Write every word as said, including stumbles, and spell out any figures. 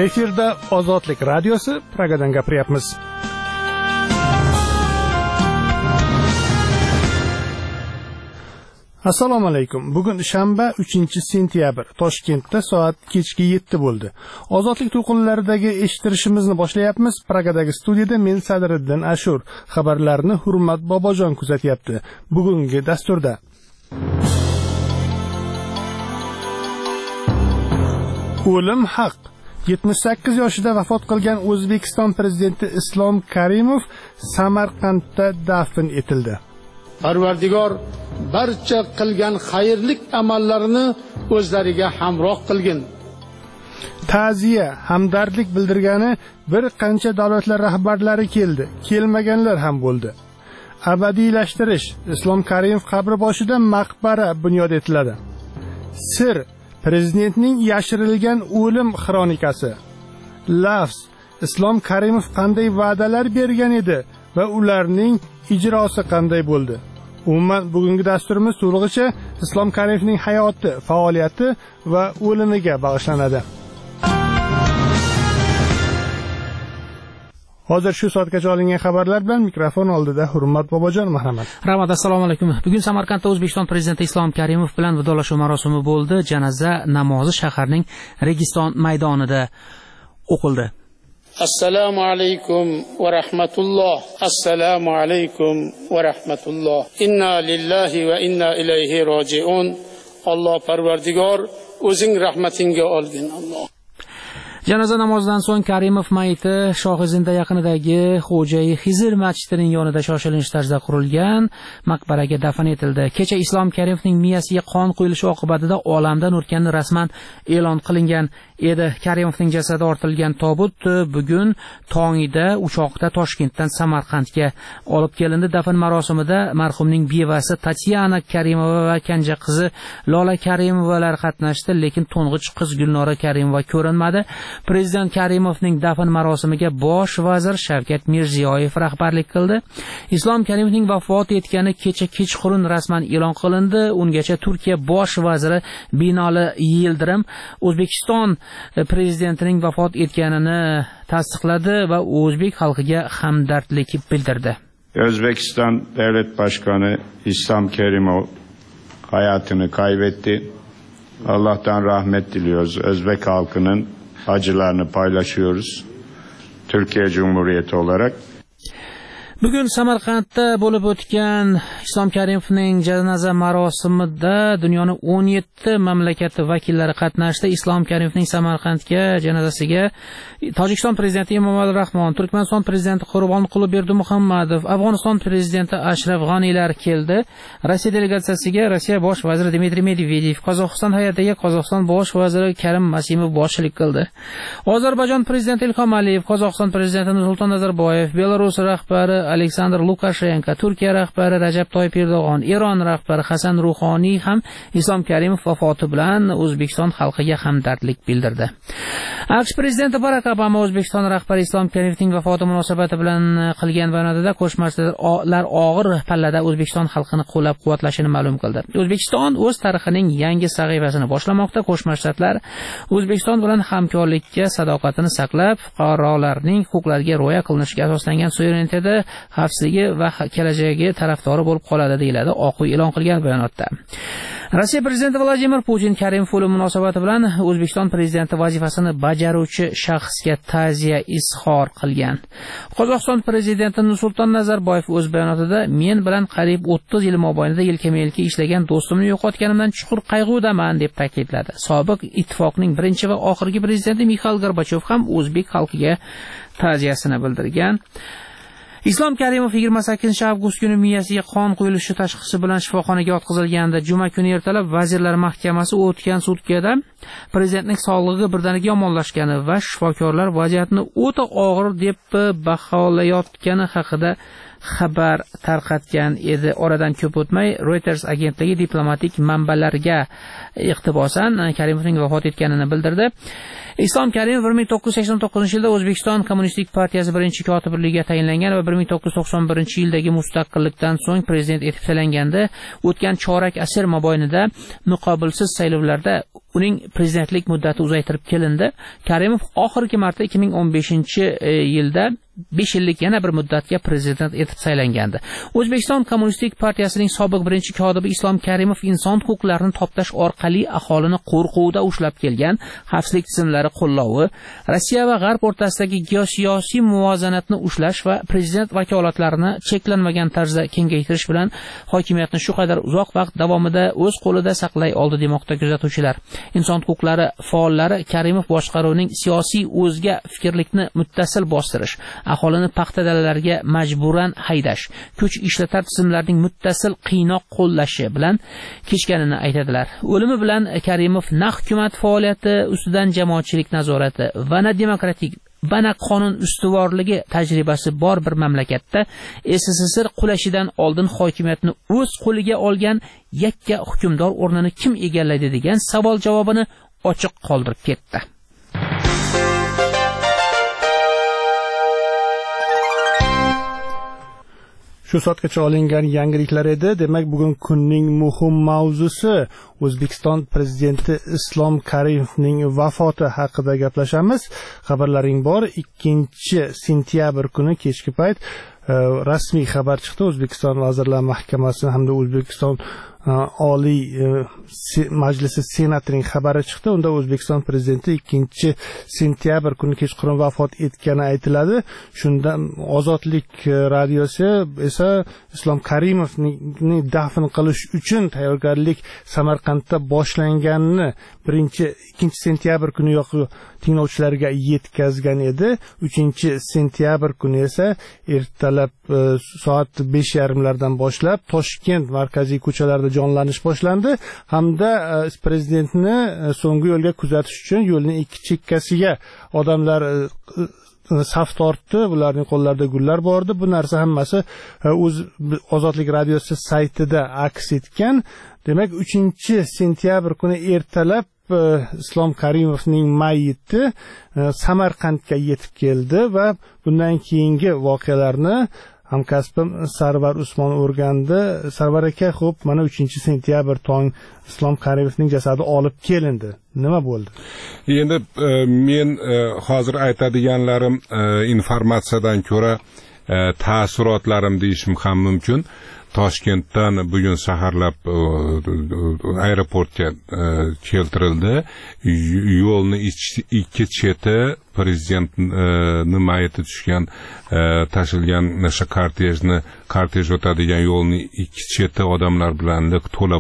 Efirda Ozodlik radiosi, Pragadan gapiryapmiz. Assalomu alaykum. Bugun shanba uchinchi sentyabr. Toshkentda soat kechki yetti bo'ldi. Ozodlik to'lqinlaridagi eshittirishimizni boshlayapmiz. Pragadagi studiyada men Sadriddin Ashur. Xabarlarni Hurmat Bobojon kuzatyapti. Bugungi dasturda o'lim haq. yetmish sakkiz yoshida vafot qilgan O'zbekiston prezidenti Islom Karimov Samarqandda dafn etildi. Parvardigor barcha qilgan xayrlik amallarini o'zlariga hamroh qilgin. Ta'ziya, hamdardlik bildirgani bir qancha davlatlar rahbarlari keldi, kelmaganlar ham bo'ldi. Abadiylashtirish, Islom Karimov qabri boshida maqbara bunyod etiladi. Sir, prezidentning yashirilgan o'lim xronikasi. Lafz, Islom Karimov qanday va'dalar bergan edi va ularning ijrosi qanday bo'ldi? Umuman bugungi dasturimiz to'lig'icha Islom Karimovning hayoti, faoliyati va o'limiga bag'ishlanadi. Hozir shu soatgacha olingan xabarlar bilan mikrofon oldida Hurmat Bobojon, marhamat. Rahmat, assalomu alaykum. Bugun Samarqandda O'zbekiston prezidenti Islom Karimov bilan vidolashuv marosimi bo'ldi. Janoza namozi shaharning Registon maydonida o'qildi. Assalomu alaykum va rahmatulloh. Assalomu alaykum va rahmatulloh. Inna lillahi va inna ilayhi roji'un. Alloh Parvardigor o'zing rahmatingga olgin, Alloh. Janoza namozidan so'ng Karimov mayiti Shohizinda yaqinidagi Xo'jay Xizr masjidining yonida shoshilinch tarzda qurilgan maqbaraga dafn etildi. Kecha Islom Karimovning miyasiga qon quyilishi oqibatida olamdan o'tgani rasman e'lon qilingan edi. Karimovning jasadi ortilgan tobut bugun tongida uchoqda Toshkentdan Samarqandga olib kelindi. Dafn marosimida marhumning bevasi Tatyana Karimova va kenja qizi Lola Karimovalar qatnashdi, lekin to'ng'ich qiz Gulnora Karimova ko'rinmadi. Prezident Karimovning dafn marosimiga bosh vazir Shavkat Mirziyoyev rahbarlik qildi. Islom Karimovning vafot etgani kecha kechqurun rasman e'lon qilindi. Ungacha Turkiya bosh vaziri Binoli Yildirim O'zbekiston prezidentining vafot etganini tasdiqladi va o'zbek xalqiga hamdardlik bildirdi. Özbekistan Devlet Başkanı İslam Kerimov hayatını kaybetti. Allah'tan rahmet diliyoruz. Özbek halkının acılarını paylaşıyoruz. Türkiye Cumhuriyeti olarak. Bugun Samarqandda bo'lib o'tgan Islom Karimovning janoza marosimida dunyoning o'n yetti mamlakati vakillari qatnashdi. Islom Karimovning Samarqandga janozasiga Tojikiston prezidenti Emomali Rahmon, Turkmaniston prezidenti Qurbonquli Berdimuhammadov, Afg'oniston prezidenti Ashraf G'anilar keldi. Rossiya delegatsiyasiga Rossiya bosh vaziri Dmitriy Medvedev, Qozog'iston hay'atiga Qozog'iston bosh vaziri Karim Masimov boshchilik qildi. Ozarbayjon prezidenti Ilhom Aliyev, Qozog'iston prezidenti Nursulton Nazarboyev, Belarus rahbari Aleksandr Lukashenko, Turkiya rahbari Rajab Toyyib Erdo'g'on, Eron rahbari Hasan Ruhoniy ham Islom Karimov vafoti bilan O'zbekiston xalqiga hamdardlik bildirdi. AQSh prezidenti Barak Obama O'zbekiston rahbari Islom Karimovning vafoti munosabati bilan qilgan bayonotida Qo'shma Shtatlar og'ir pallada O'zbekiston xalqini qo'llab-quvvatlashini ma'lum qildi. O'zbekiston o'z tarixining yangi sahifasini boshlamoqda. Qo'shma Shtatlar O'zbekiston bilan hamkorlikka sadoqatini saqlab, fuqarolarning huquqlariga rioya qilinishiga asoslangan suverenitetda xavfsizligi va kelajagi tarafdori bo'lib qoladi, deyiladi Oq uy e'lon qilgan bayonotda. Rossiya prezidenti Vladimir Putin Karimov o'limi munosabati bilan O'zbekiston prezidenti vazifasini bajaruvchi shaxsga ta'ziya izhor qilgan. Qozog'iston prezidenti Nursulton Nazarboyev o'z bayonotida men bilan qariyb o'ttiz yil mobaynida yelkama-yelka ishlagan do'stimni yo'qotganimdan chuqur qayg'udaman deb ta'kidladi. Sobiq ittifoqning birinchi va oxirgi prezidenti Mixail Gorbachev ham o'zbek xalqiga ta'ziyasini bildirgan. Islom Karimov yigirma sakkizinchi avgust kuni miyasiga qon quyilishi tashxisi bilan shifoxonaga yotqizilgandi. Juma kuni ertalab Vazirlar Mahkamasi o'tgan sutkada prezidentning sog'lig'i birdaniga yomonlashgani va shifokorlar vaziyatni o'ta og'ir deb baholayotgani haqida xabar tarqatgan edi. Oradan ko'p o'tmay Reuters agentligi diplomatik manbalarga iqtibosan Karimovning vafot etganini bildirdi. Islom Karimov bir ming to'qqiz yuz sakson to'qqizinchi yilda O'zbekiston Kommunistik partiyasi birinchi kotibligiga tayinlangan va bir ming to'qqiz yuz to'qson birinchi yildagi mustaqillikdan so'ng prezident etib saylangandi. O'tgan chorak asr mobaynida muqobilsiz saylovlarda uning prezidentlik muddati uzaytirib kelindi. Karimov oxirgi marta ikki ming o'n beshinchi yilda besh yillik yana bir muddatga prezident etib saylangandi. O'zbekiston Kommunistik partiyasining sobiq birinchi kotibi Islom Karimov inson huquqlarini toptash orqali aholini qo'rquvda ushlab kelgan, xavfsizlik tizimlari qo'llovi, Rossiya va G'arb o'rtasidagi geosiyosiy muvozanatni ushlash va prezident vakolatlarini cheklanmagan tarzda kengaytirish bilan hokimiyatni shu qadar uzoq vaqt davomida o'z qo'lida saqlay oldi demoqda kuzatuvchilar. Inson huquqlari faollari Karimov boshqaruvining siyosiy o'zga fikrlikni muttasil bostirish, aholini paxta dalalariga majburan haydash, kuch ishlatar tizimlarning muttasil qiynoq qo'llashi bilan kechganini aytadilar. O'limi bilan Karimov na hukumat faoliyati ustidan jamoatchilik nazorati va na demokratik va na qonun ustuvorligi tajribasi bor bir mamlakatda S S S R qulashidan oldin hokimiyatni o'z qo'liga olgan yakka hukmdor o'rnini kim egallaydi degan savol javobini ochiq qoldirib ketdi. Shu soatgacha olingan yangiliklar edi. Demak, bugun kunning muhim mavzusi O'zbekiston prezidenti Islom Karimovning vafoti haqida gaplashamiz. Xabarlaring bor. ikkinchi sentyabr kuni kechki payt rasmiy xabar chiqdi. O'zbekiston Vazirlar Mahkamasi hamda O'zbekiston Oliy Majlisi Senatining xabari chiqdi. Unda O'zbekiston prezidenti ikkinchi sentyabr kuni kechqurun vafot etgani aytiladi. Shundan Ozodlik radiosi esa Islom Karimovni dafn qilish uchun tayyorgarlik Samarqandda boshlanganini birinchi ikkinchi sentyabr kuniyoq tinglovchilarga yetkazgan edi. uchinchi sentyabr kuni esa ertalab soat besh yarim lardan boshlab Toshkent markaziy ko'chalarida jonlanish boshlandi hamda prezidentni so'nggi yo'lga kuzatish uchun yo'lning ikki chekkasiga odamlar saf tortdi. Bularning qo'llarida gullar bor edi. Bu narsa hammasi o'z Ozodlik radiosi saytida aks etgan. Demak, uchinchi sentyabr kuni ertalab Islom Karimovning mayyiti Samarqandga yetib keldi va bundan keyingi voqealarni hamkasbim Sarvar Usmon o'rgandi. Sarvar aka, xo'p, mana uchinchi sentyabr tong Islom Karimovning jasadi olib kelindi. Nima bo'ldi? Endi men hozir aytadiganlarim informatsiyadan ko'ra taassurotlarim deyishim ham mumkin. Toshkentdan bugun saharlab aeroportga keltirildi. Yo'lni ikki cheti prezidentni mayyiti tushgan tashilgan nasha kortejni kortej o'tadigan yo'lni ikki cheti odamlar bilan to'la